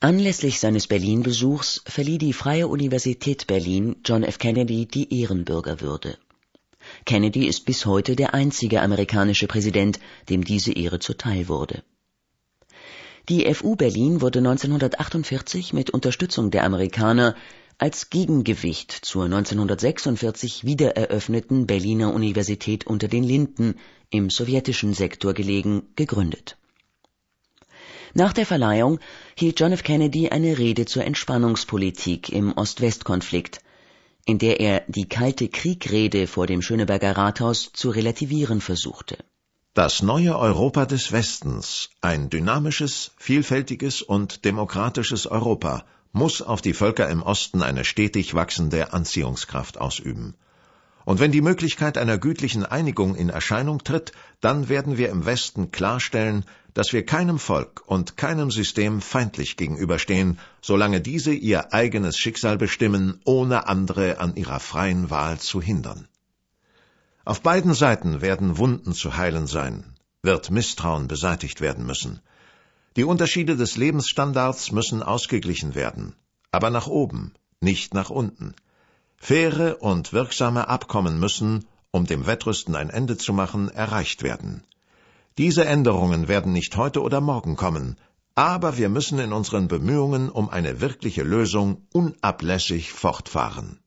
Anlässlich seines Berlin-Besuchs verlieh die Freie Universität Berlin John F. Kennedy die Ehrenbürgerwürde. Kennedy ist bis heute der einzige amerikanische Präsident, dem diese Ehre zuteil wurde. Die FU Berlin wurde 1948 mit Unterstützung der Amerikaner als Gegengewicht zur 1946 wiedereröffneten Berliner Universität unter den Linden, im sowjetischen Sektor gelegen, gegründet. Nach der Verleihung hielt John F. Kennedy eine Rede zur Entspannungspolitik im Ost-West-Konflikt, in der er die Kalte Krieg-Rede vor dem Schöneberger Rathaus zu relativieren versuchte. Das neue Europa des Westens, ein dynamisches, vielfältiges und demokratisches Europa, muss auf die Völker im Osten eine stetig wachsende Anziehungskraft ausüben. Und wenn die Möglichkeit einer gütlichen Einigung in Erscheinung tritt, dann werden wir im Westen klarstellen, dass wir keinem Volk und keinem System feindlich gegenüberstehen, solange diese ihr eigenes Schicksal bestimmen, ohne andere an ihrer freien Wahl zu hindern. Auf beiden Seiten werden Wunden zu heilen sein, wird Misstrauen beseitigt werden müssen. Die Unterschiede des Lebensstandards müssen ausgeglichen werden, aber nach oben, nicht nach unten. Faire und wirksame Abkommen müssen, um dem Wettrüsten ein Ende zu machen, erreicht werden. Diese Änderungen werden nicht heute oder morgen kommen, aber wir müssen in unseren Bemühungen um eine wirkliche Lösung unablässig fortfahren.